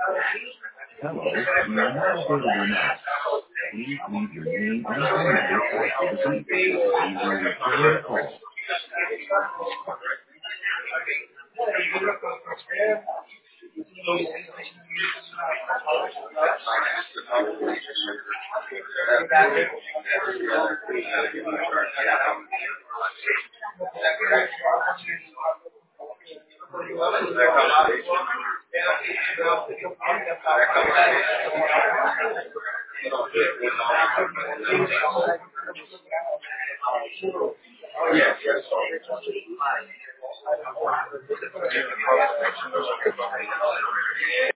Hello, we are not available now. Please leave your name and phone number after the beep. We will return your call.